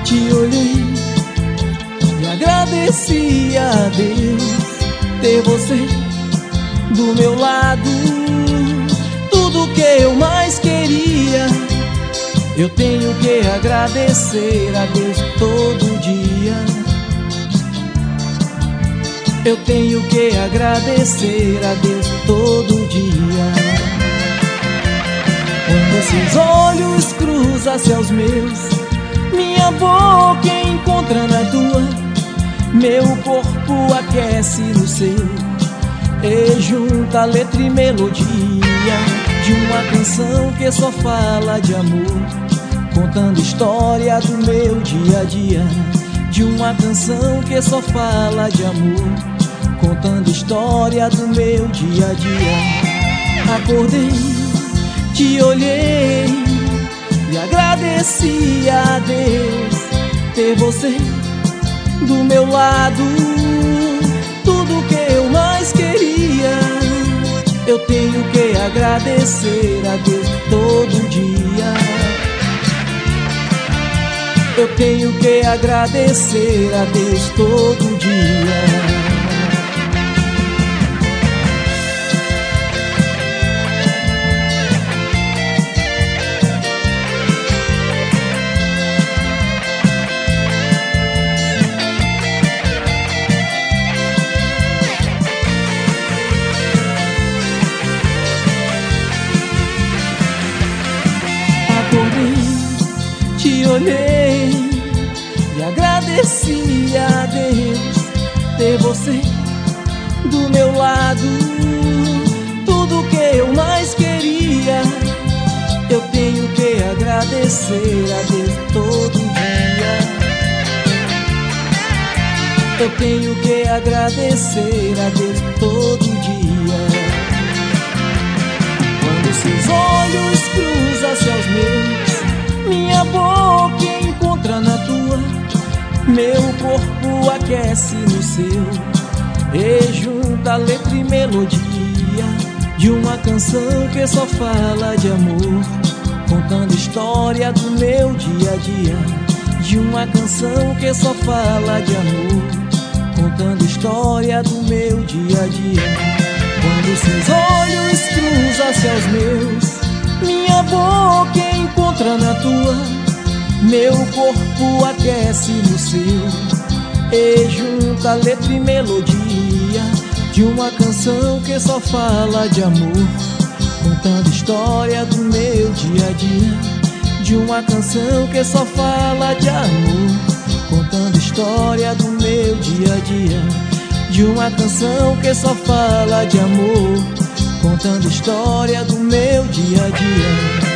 te olhei e agradeci a Deus ter você do meu lado. Tudo que eu mais queria, eu tenho que agradecer a Deus todo dia. Eu tenho que agradecer a Deus todo dia. Quando seus olhos cruzam-se aos meus, minha boca encontra na tua, meu corpo aquece no seu, e junta letra e melodia de uma canção que só fala de amor, contando história do meu dia a dia. De uma canção que só fala de amor, contando história do meu dia a dia. Acordei, te olhei e agradeci a Deus ter você do meu lado. Tudo que eu mais queria, eu tenho que agradecer a Deus todo dia. Eu tenho que agradecer a Deus todo dia. Te olhei e agradeci a Deus ter você do meu lado. Tudo que eu mais queria, eu tenho que agradecer a Deus todo dia. Eu tenho que agradecer a Deus todo dia. Quando seus olhos cruzam-se aos meus, minha boca encontra na tua, meu corpo aquece no seu, e junta letra e melodia de uma canção que só fala de amor, contando história do meu dia a dia. De uma canção que só fala de amor, contando história do meu dia a dia. Quando seus olhos cruzam-se aos meus, minha boca encontra na tua, meu corpo aquece no seu, e junta letra e melodia de uma canção que só fala de amor, contando história do meu dia a dia. De uma canção que só fala de amor, contando história do meu dia a dia. De uma canção que só fala de amor, contando história do meu dia a dia.